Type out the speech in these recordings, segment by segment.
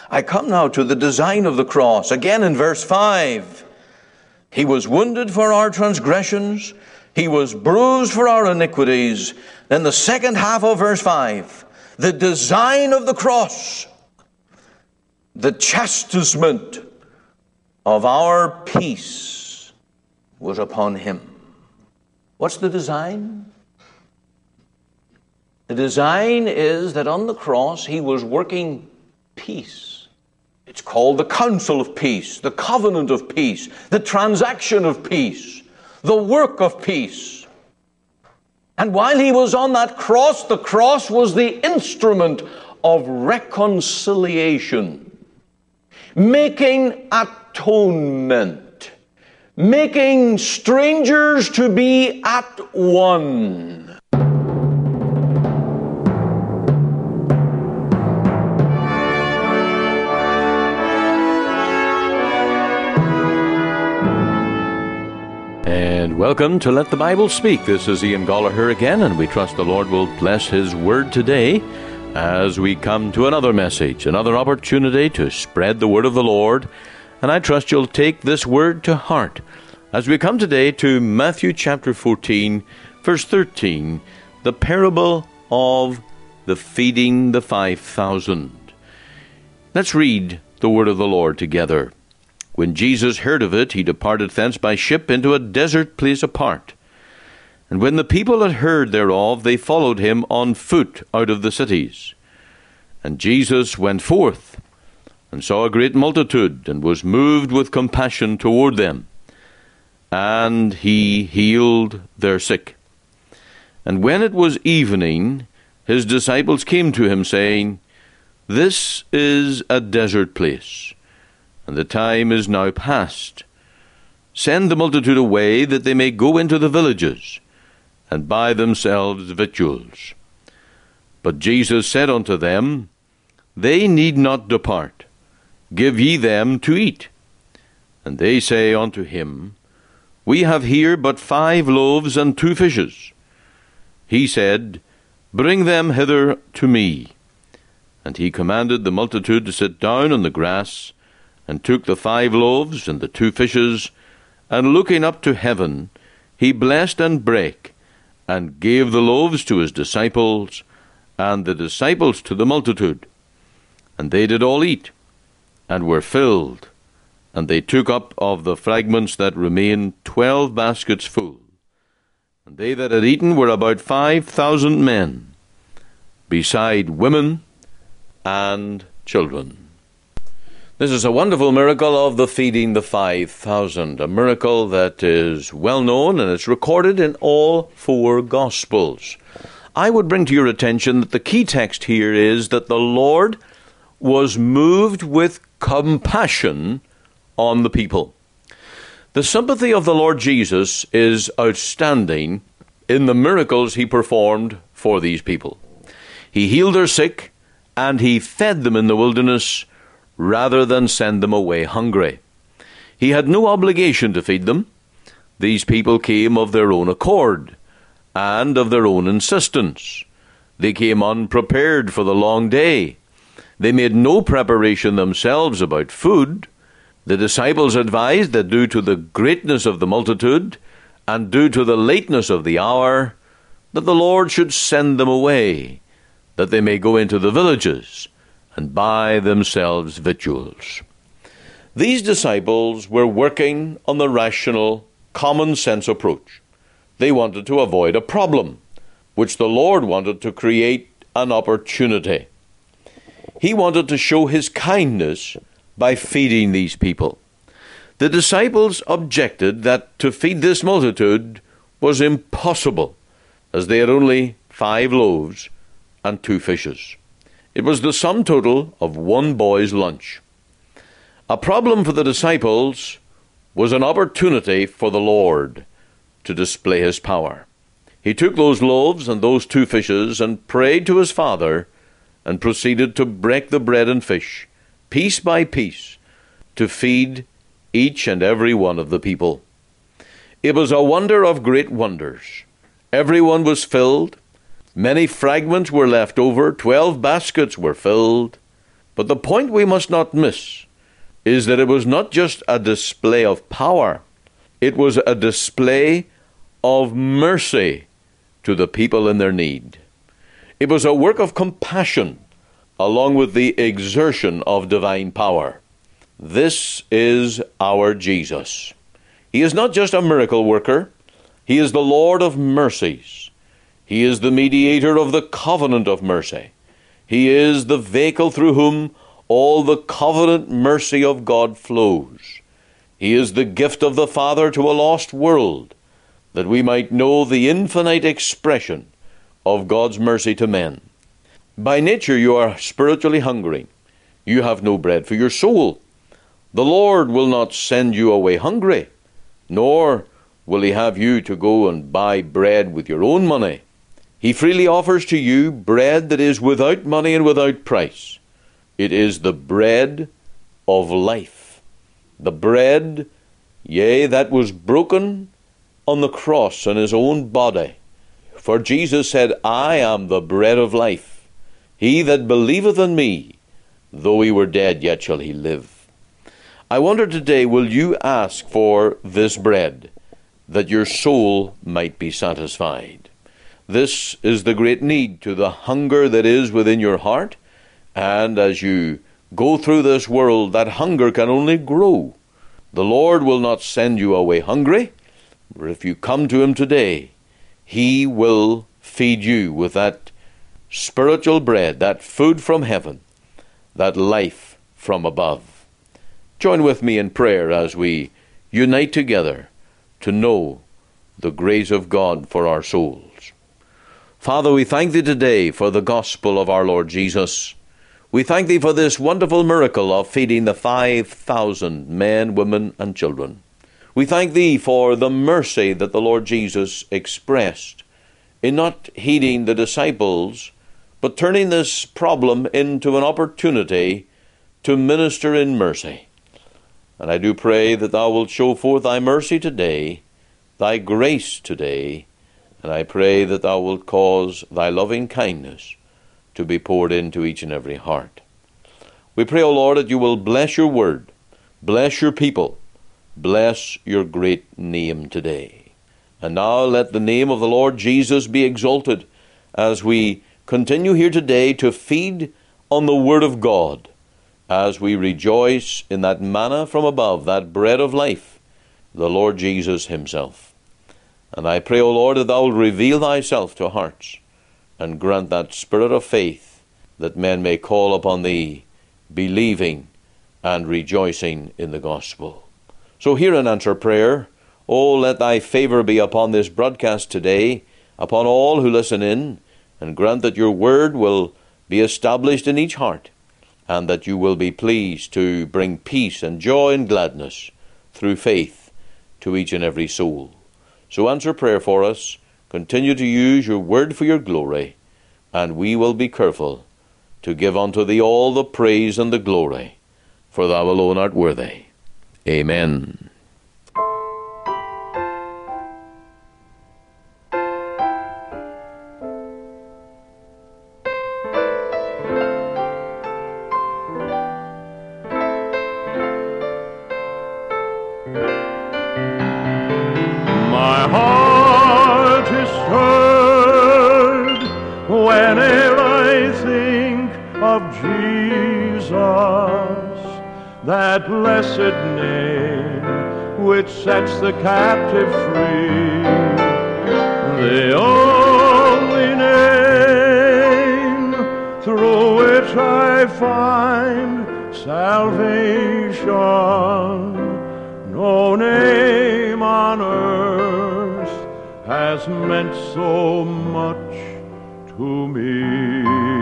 I come now to the design of the cross. Again in verse 5. He was wounded for our transgressions. He was bruised for our iniquities. Then the second half of verse 5. The design of the cross. The chastisement of our peace was upon him. What's the design? The design is that on the cross he was working peace. It's called the counsel of peace, the covenant of peace, the transaction of peace, the work of peace. And while he was on that cross, the cross was the instrument of reconciliation, making atonement, making strangers to be at one. And welcome to Let the Bible Speak. This is Ian Gollaher again, and we trust the Lord will bless His Word today as we come to another message, another opportunity to spread the Word of the Lord. And I trust you'll take this Word to heart as we come today to Matthew chapter 14, verse 13, the parable of the feeding the 5,000. Let's read the Word of the Lord together. When Jesus heard of it, he departed thence by ship into a desert place apart. And when the people had heard thereof, they followed him on foot out of the cities. And Jesus went forth, and saw a great multitude, and was moved with compassion toward them. And he healed their sick. And when it was evening, his disciples came to him, saying, This is a desert place, and the time is now past. Send the multitude away, that they may go into the villages, and buy themselves victuals. But Jesus said unto them, They need not depart. Give ye them to eat. And they say unto him, We have here but 5 loaves and 2 fishes. He said, Bring them hither to me. And he commanded the multitude to sit down on the grass, and took the 5 loaves and the 2 fishes, and looking up to heaven, he blessed and brake, and gave the loaves to his disciples, and the disciples to the multitude. And they did all eat, and were filled. And they took up of the fragments that remained 12 baskets full. And they that had eaten were about 5,000 men, beside women and children. This is a wonderful miracle of the feeding the 5,000, a miracle that is well known, and it's recorded in all 4 Gospels. I would bring to your attention that the key text here is that the Lord was moved with compassion on the people. The sympathy of the Lord Jesus is outstanding in the miracles he performed for these people. He healed their sick, and he fed them in the wilderness, rather than send them away hungry. He had no obligation to feed them. These people came of their own accord, and of their own insistence. They came unprepared for the long day. They made no preparation themselves about food. The disciples advised that due to the greatness of the multitude, and due to the lateness of the hour, that the Lord should send them away, that they may go into the villages, and buy themselves victuals. These disciples were working on the rational, common-sense approach. They wanted to avoid a problem, which the Lord wanted to create an opportunity. He wanted to show his kindness by feeding these people. The disciples objected that to feed this multitude was impossible, as they had only 5 loaves and 2 fishes. It was the sum total of 1 boy's lunch. A problem for the disciples was an opportunity for the Lord to display his power. He took those loaves and those 2 fishes and prayed to his Father, and proceeded to break the bread and fish, piece by piece, to feed each and every one of the people. It was a wonder of great wonders. Everyone was filled. Many fragments were left over. 12 baskets were filled. But the point we must not miss is that it was not just a display of power, it was a display of mercy to the people in their need. It was a work of compassion along with the exertion of divine power. This is our Jesus. He is not just a miracle worker. He is the Lord of mercies. He is the mediator of the covenant of mercy. He is the vehicle through whom all the covenant mercy of God flows. He is the gift of the Father to a lost world, that we might know the infinite expression of God's mercy to men. By nature you are spiritually hungry. You have no bread for your soul. The Lord will not send you away hungry, nor will He have you to go and buy bread with your own money. He freely offers to you bread that is without money and without price. It is the bread of life. The bread, yea, that was broken on the cross in His own body. For Jesus said, I am the bread of life. He that believeth in me, though he were dead, yet shall he live. I wonder today, will you ask for this bread, that your soul might be satisfied? This is the great need to the hunger that is within your heart. And as you go through this world, that hunger can only grow. The Lord will not send you away hungry, but if you come to Him today, He will feed you with that spiritual bread, that food from heaven, that life from above. Join with me in prayer as we unite together to know the grace of God for our souls. Father, we thank Thee today for the gospel of our Lord Jesus. We thank Thee for this wonderful miracle of feeding the 5,000 men, women, and children. We thank Thee for the mercy that the Lord Jesus expressed in not heeding the disciples, but turning this problem into an opportunity to minister in mercy. And I do pray that Thou wilt show forth Thy mercy today, Thy grace today, and I pray that Thou wilt cause Thy loving kindness to be poured into each and every heart. We pray, O Lord, that You will bless Your word, bless Your people, bless Your great name today. And now let the name of the Lord Jesus be exalted as we continue here today to feed on the Word of God, as we rejoice in that manna from above, that bread of life, the Lord Jesus Himself. And I pray, O Lord, that Thou wilt reveal Thyself to hearts and grant that spirit of faith that men may call upon Thee, believing and rejoicing in the gospel. So hear and answer prayer. Oh, let Thy favor be upon this broadcast today, upon all who listen in, and grant that Your word will be established in each heart, and that You will be pleased to bring peace and joy and gladness through faith to each and every soul. So answer prayer for us. Continue to use Your word for Your glory, and we will be careful to give unto Thee all the praise and the glory, for Thou alone art worthy. Amen. My heart is stirred whenever I think of Jesus, that blessed name which sets the captive free, the only name through which I find salvation. No name on earth has meant so much to me.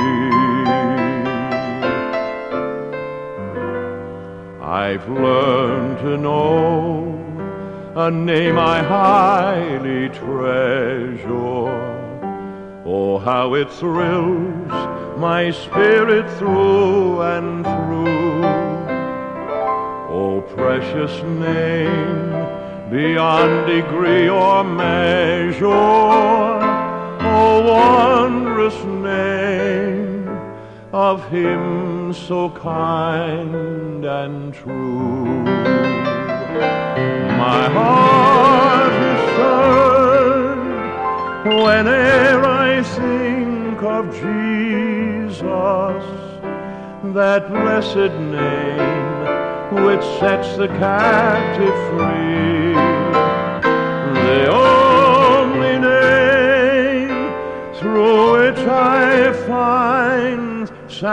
I've learned to know a name I highly treasure. Oh, how it thrills my spirit through and through. Oh, precious name, beyond degree or measure. Oh, wondrous name of Him so kind and true. My heart is stirred whene'er I think of Jesus, that blessed name which sets the captive free, the only name through which I find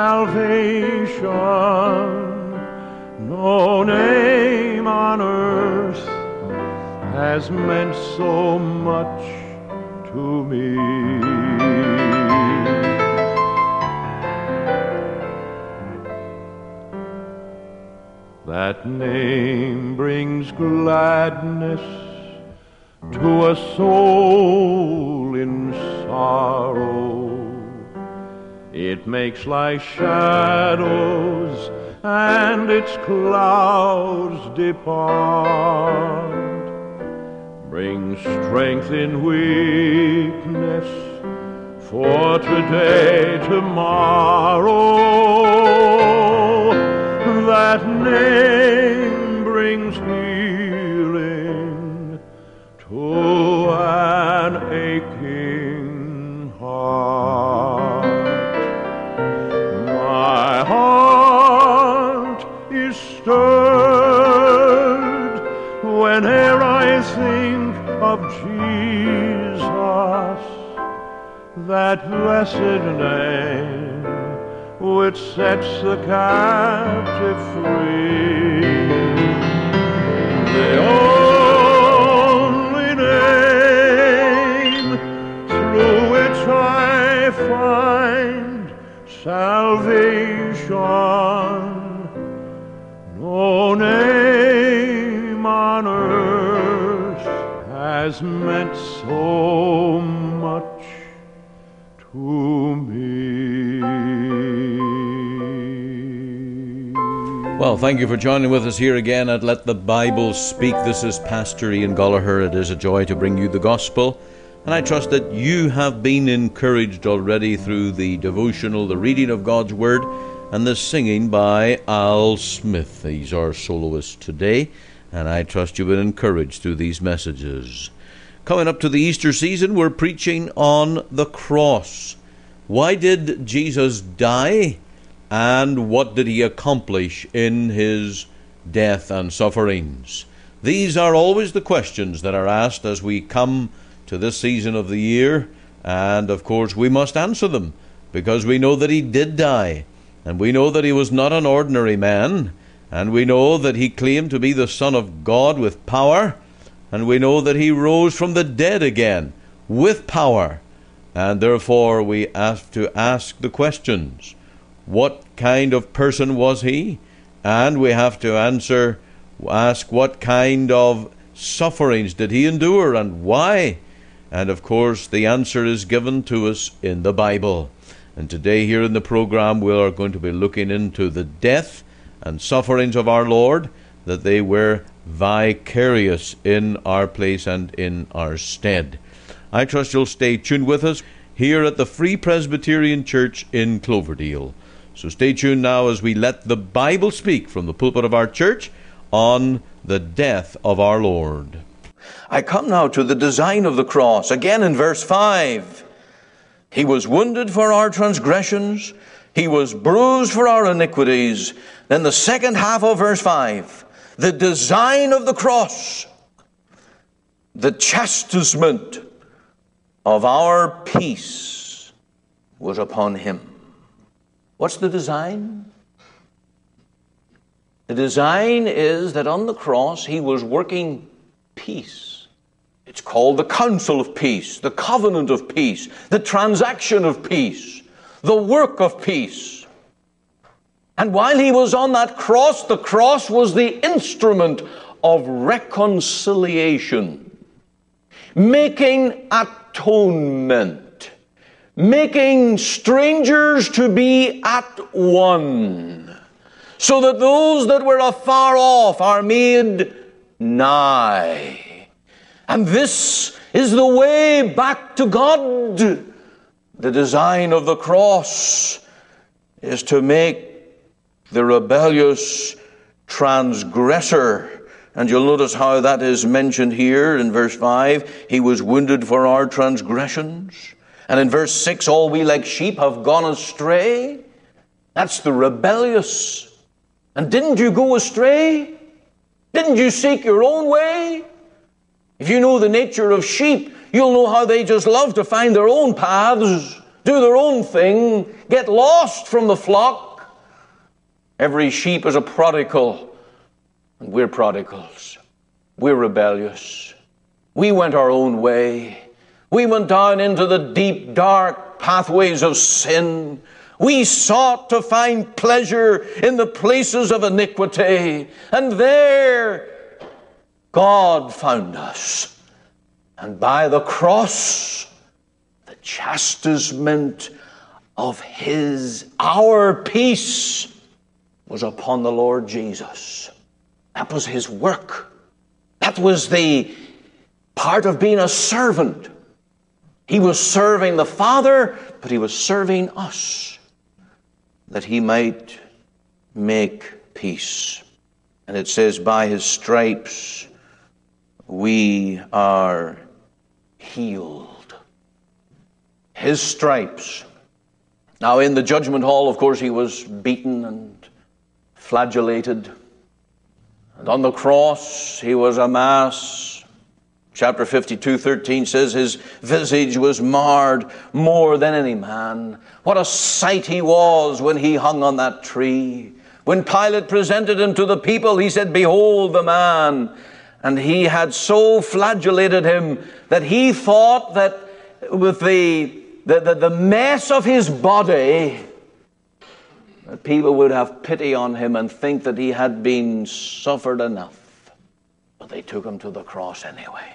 salvation. No name on earth has meant so much to me. That name brings gladness to a soul in sorrow. It makes life's shadows and its clouds depart, brings strength in weakness for today, tomorrow. That name brings healing to an aching heart. My heart is stirred whene'er I think of Jesus, that blessed name which sets the captive free, the only name through which I find salvation. No name on earth has meant so much to me. Well, thank you for joining with us here again at Let the Bible Speak. This is Pastor Ian Gollaher. It is a joy to bring you the gospel, and I trust that you have been encouraged already through the devotional, the reading of God's Word, and the singing by Al Smith. He's our soloist today, and I trust you've been encouraged through these messages. Coming up to the Easter season, we're preaching on the cross. Why did Jesus die? And what did he accomplish in his death and sufferings? These are always the questions that are asked as we come to this season of the year. And of course we must answer them, because we know that he did die. And we know that he was not an ordinary man. And we know that he claimed to be the Son of God with power. And we know that he rose from the dead again with power. And therefore we have to ask the questions. What kind of person was he? And we have to ask what kind of sufferings did he endure and why? And of course the answer is given to us in the Bible. And today here in the program we are going to be looking into the death and sufferings of our Lord, that they were vicarious in our place and in our stead. I trust you'll stay tuned with us here at the Free Presbyterian Church in Cloverdale. So stay tuned now as we let the Bible speak from the pulpit of our church on the death of our Lord. I come now to the design of the cross, again in verse 5. He was wounded for our transgressions, he was bruised for our iniquities. Then the second half of verse 5, the design of the cross, the chastisement of our peace was upon him. What's the design? The design is that on the cross he was working peace. It's called the counsel of peace, the covenant of peace, the transaction of peace, the work of peace. And while he was on that cross, the cross was the instrument of reconciliation, making atonement, making strangers to be at one, so that those that were afar off are made nigh. And this is the way back to God. The design of the cross is to make the rebellious transgressor. And you'll notice how that is mentioned here in verse 5. He was wounded for our transgressions. And in verse 6, all we like sheep have gone astray. That's the rebellious. And didn't you go astray? Didn't you seek your own way? If you know the nature of sheep, you'll know how they just love to find their own paths, do their own thing, get lost from the flock. Every sheep is a prodigal, and we're prodigals. We're rebellious. We went our own way. We went down into the deep, dark pathways of sin. We sought to find pleasure in the places of iniquity. And there, God found us. And by the cross, the chastisement of our peace was upon the Lord Jesus. That was his work. That was the part of being a servant. He was serving the Father, but he was serving us, that he might make peace. And it says, by his stripes we are healed. His stripes. Now in the judgment hall, of course, he was beaten and flagellated. And on the cross, he was a mass. Chapter 52:13 says his visage was marred more than any man. What a sight he was when he hung on that tree. When Pilate presented him to the people, he said, behold the man. And he had so flagellated him that he thought that with the mess of his body, that people would have pity on him and think that he had been suffered enough. But they took him to the cross anyway.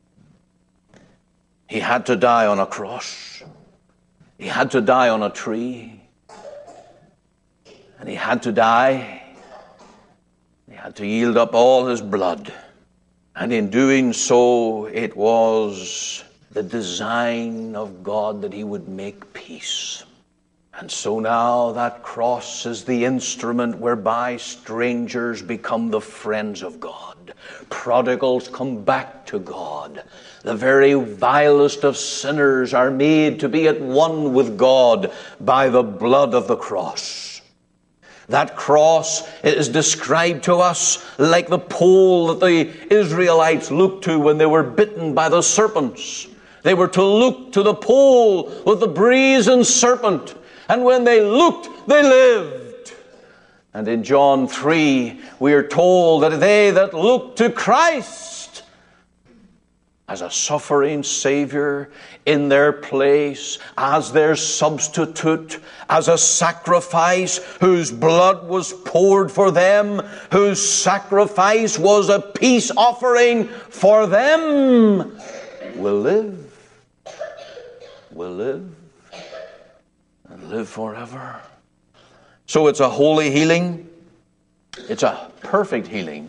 He had to die on a cross. He had to die on a tree. And he had to die. He had to yield up all his blood. And in doing so, it was the design of God that he would make peace. And so now that cross is the instrument whereby strangers become the friends of God. Prodigals come back to God. The very vilest of sinners are made to be at one with God by the blood of the cross. That cross is described to us like the pole that the Israelites looked to when they were bitten by the serpents. They were to look to the pole with the brazen serpent. And when they looked, they lived. And in John 3, we are told that they that look to Christ as a suffering Savior in their place, as their substitute, as a sacrifice whose blood was poured for them, whose sacrifice was a peace offering for them, will live. Will live. And live forever. So it's a holy healing. It's a perfect healing.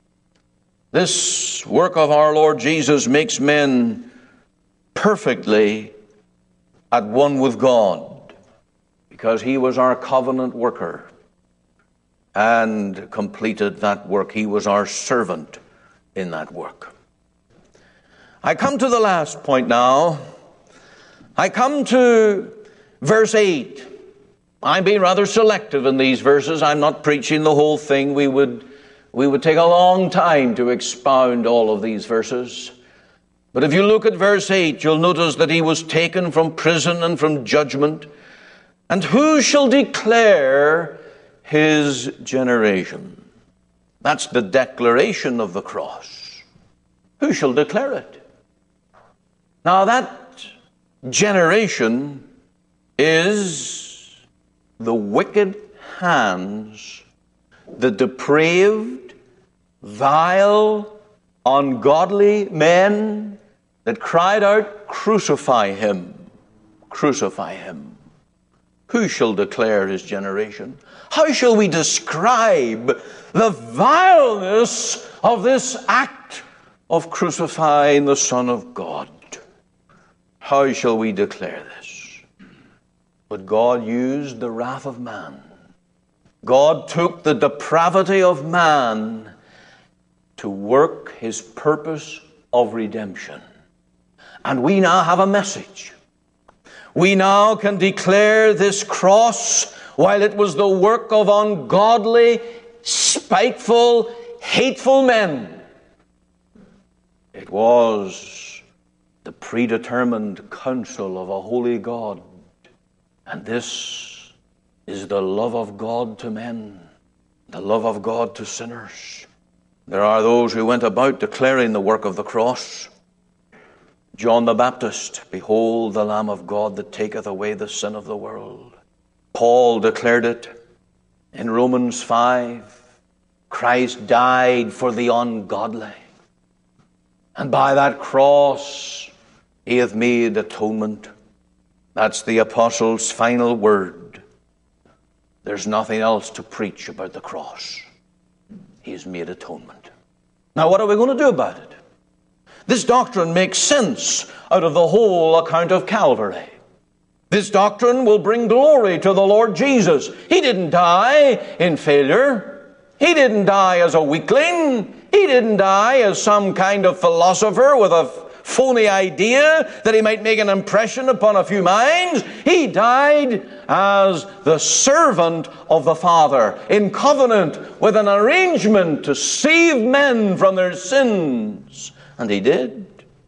This work of our Lord Jesus makes men perfectly at one with God, because he was our covenant worker and completed that work. He was our servant in that work. I come to the last point now. I come to verse 8. I'm being rather selective in these verses. I'm not preaching the whole thing. We would take a long time to expound all of these verses. But if you look at verse 8, you'll notice that he was taken from prison and from judgment. And who shall declare his generation? That's the declaration of the cross. Who shall declare it? Now that generation is the wicked hands, the depraved, vile, ungodly men that cried out, crucify him, crucify him. Who shall declare his generation? How shall we describe the vileness of this act of crucifying the Son of God? How shall we declare this? But God used the wrath of man. God took the depravity of man to work his purpose of redemption. And we now have a message. We now can declare this cross, while it was the work of ungodly, spiteful, hateful men, it was the predetermined counsel of a holy God. And this is the love of God to men, the love of God to sinners. There are those who went about declaring the work of the cross. John the Baptist, behold the Lamb of God that taketh away the sin of the world. Paul declared it in Romans 5. Christ died for the ungodly. And by that cross, he hath made atonement. That's the apostle's final word. There's nothing else to preach about the cross. He has made atonement. Now, what are we going to do about it? This doctrine makes sense out of the whole account of Calvary. This doctrine will bring glory to the Lord Jesus. He didn't die in failure. He didn't die as a weakling. He didn't die as some kind of philosopher with a phony idea that he might make an impression upon a few minds. He died as the servant of the Father, in covenant with an arrangement to save men from their sins. And he did.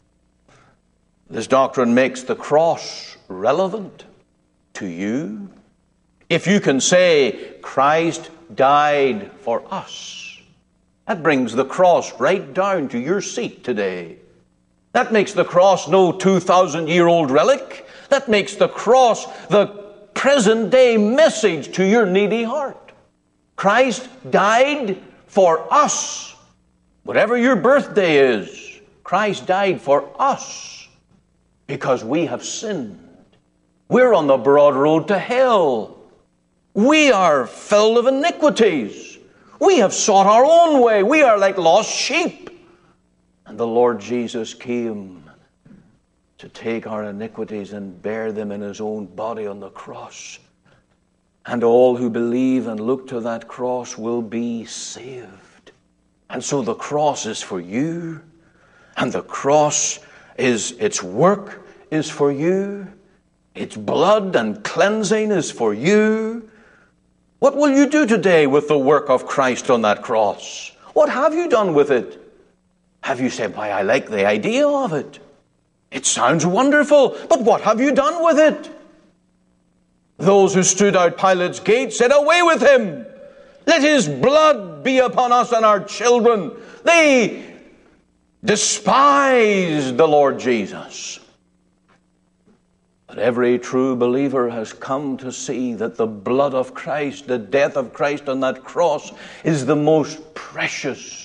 This doctrine makes the cross relevant to you. If you can say, Christ died for us, that brings the cross right down to your seat today. That makes the cross no 2,000-year-old relic. That makes the cross the present-day message to your needy heart. Christ died for us. Whatever your birthday is, Christ died for us because we have sinned. We're on the broad road to hell. We are filled of iniquities. We have sought our own way. We are like lost sheep. And the Lord Jesus came to take our iniquities and bear them in his own body on the cross. And all who believe and look to that cross will be saved. And so the cross is for you. And the cross its work is for you. Its blood and cleansing is for you. What will you do today with the work of Christ on that cross? What have you done with it? Have you said, why, I like the idea of it. It sounds wonderful, but what have you done with it? Those who stood out Pilate's gate said, away with him. Let his blood be upon us and our children. They despised the Lord Jesus. But every true believer has come to see that the blood of Christ, the death of Christ on that cross, is the most precious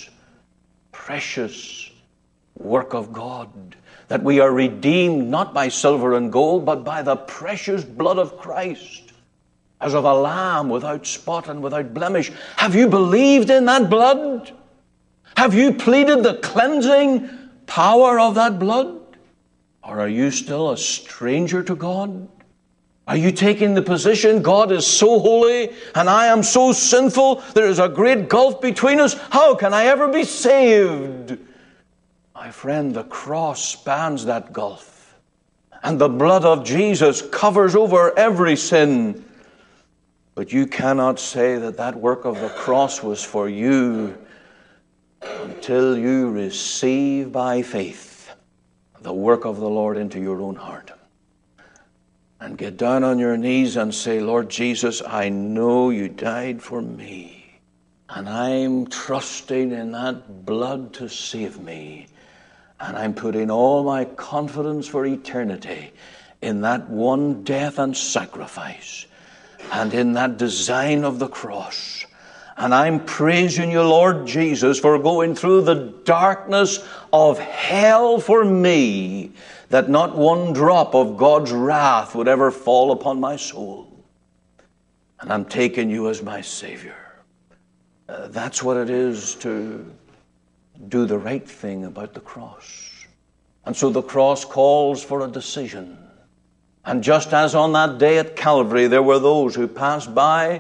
work of God. That we are redeemed not by silver and gold, but by the precious blood of Christ, as of a lamb without spot and without blemish. Have you believed in that blood? Have you pleaded the cleansing power of that blood? Or are you still a stranger to God? Are you taking the position, God is so holy and I am so sinful, there is a great gulf between us, how can I ever be saved? My friend, the cross spans that gulf. And the blood of Jesus covers over every sin. But you cannot say that that work of the cross was for you until you receive by faith the work of the Lord into your own heart. And get down on your knees and say, Lord Jesus, I know you died for me. And I'm trusting in that blood to save me. And I'm putting all my confidence for eternity in that one death and sacrifice. And in that design of the cross. And I'm praising you, Lord Jesus, for going through the darkness of hell for me, that not one drop of God's wrath would ever fall upon my soul. And I'm taking you as my Savior. That's what it is to do the right thing about the cross. And so the cross calls for a decision. And just as on that day at Calvary, there were those who passed by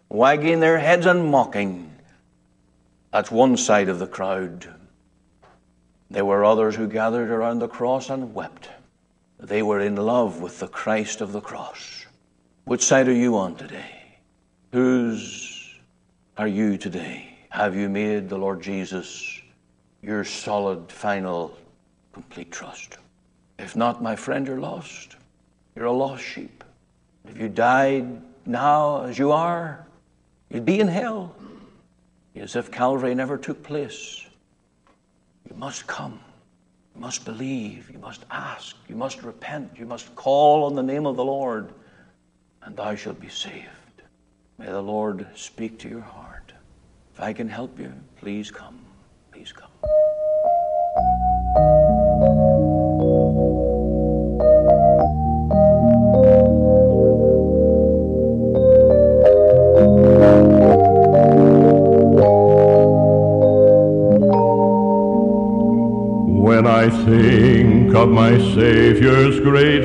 wagging their heads and mocking. That's one side of the crowd. There were others who gathered around the cross and wept. They were in love with the Christ of the cross. Which side are you on today? Whose are you today? Have you made the Lord Jesus your solid, final, complete trust? If not, my friend, you're lost. You're a lost sheep. If you died now as you are, you'd be in hell, as if Calvary never took place. You must come. You must believe. You must ask. You must repent. You must call on the name of the Lord, and thou shalt be saved. May the Lord speak to your heart. If I can help you, please come. Please come. When I think of my Savior's great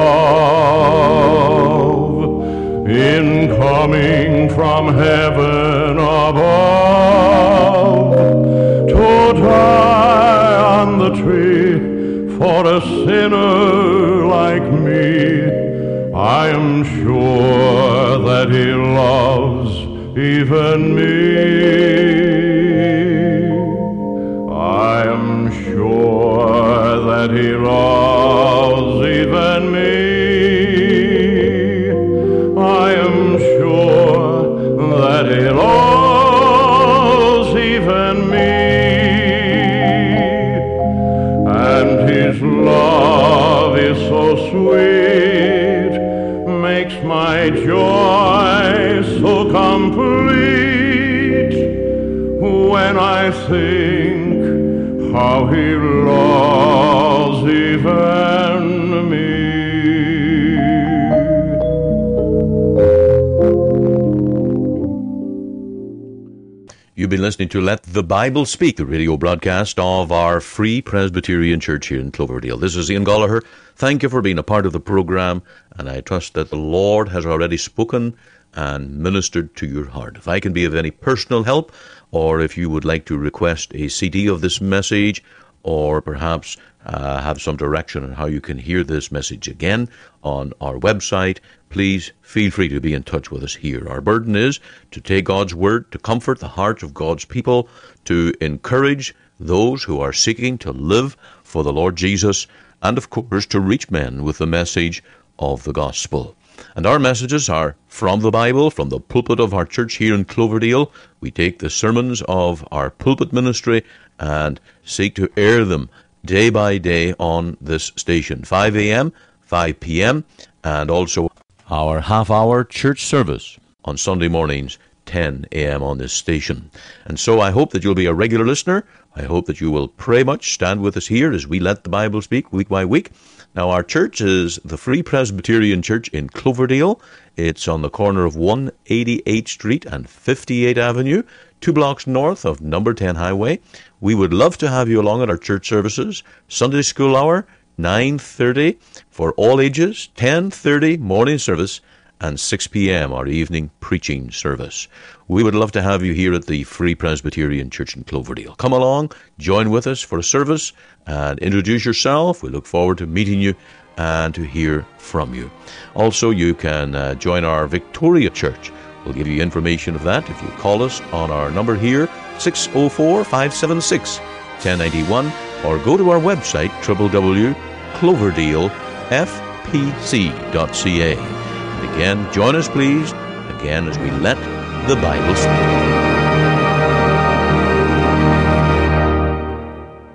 love in coming from heaven above to die on the tree for a sinner like me, I am sure that He loves even me. I am sure that He loves even me. I am sure that He loves even me. And His love is so sweet, makes my joy so complete, when I think how He loves even me. You've been listening to Let the Bible Speak, the radio broadcast of our Free Presbyterian Church here in Cloverdale. This is Ian Gallagher. Thank you for being a part of the program, and I trust that the Lord has already spoken and ministered to your heart. If I can be of any personal help, or if you would like to request a CD of this message, or perhaps have some direction on how you can hear this message again on our website, please feel free to be in touch with us here. Our burden is to take God's word, to comfort the hearts of God's people, to encourage those who are seeking to live for the Lord Jesus, and of course to reach men with the message of the gospel. And our messages are from the Bible, from the pulpit of our church here in Cloverdale. We take the sermons of our pulpit ministry and seek to air them day by day on this station, 5 a.m., 5 p.m., and also our half-hour church service on Sunday mornings, 10 a.m. on this station. And so I hope that you'll be a regular listener. I hope that you will pray much, stand with us here as we let the Bible speak week by week. Now, our church is the Free Presbyterian Church in Cloverdale. It's on the corner of 188th Street and 58th Avenue, 2 blocks north of number 10 Highway. We would love to have you along at our church services. Sunday school hour, 9:30 for all ages, 10:30 morning service, and 6 p.m. our evening preaching service. We would love to have you here at the Free Presbyterian Church in Cloverdale. Come along, join with us for a service, and introduce yourself. We look forward to meeting you and to hear from you. Also, you can join our Victoria Church. We'll give you information of that if you call us on our number here, 604-576-1091, or go to our website, www.cloverdalefpc.ca. Again, join us please, again, as we let the Bible speak.